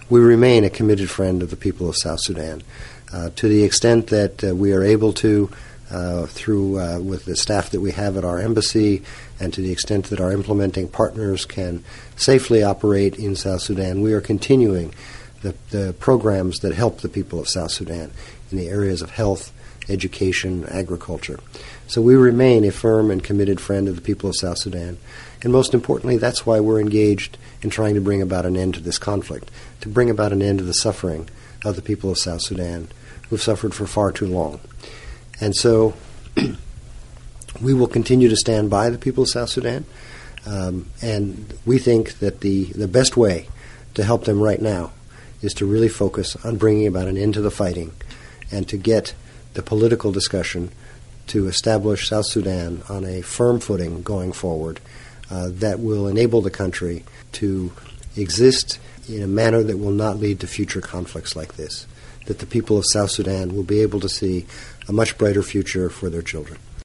we remain a committed friend of the people of South Sudan. To the extent that we are able to, through with the staff that we have at our embassy, and to the extent that our implementing partners can safely operate in South Sudan, we are continuing the programs that help the people of South Sudan in the areas of health, education, agriculture. So we remain a firm and committed friend of the people of South Sudan. And most importantly, that's why we're engaged in trying to bring about an end to this conflict, to bring about an end to the suffering of the people of South Sudan who've suffered for far too long. And so we will continue to stand by the people of South Sudan, and we think that the best way to help them right now is to really focus on bringing about an end to the fighting and to get the political discussion to establish South Sudan on a firm footing going forward that will enable the country to exist in a manner that will not lead to future conflicts like this, that the people of South Sudan will be able to see a much brighter future for their children.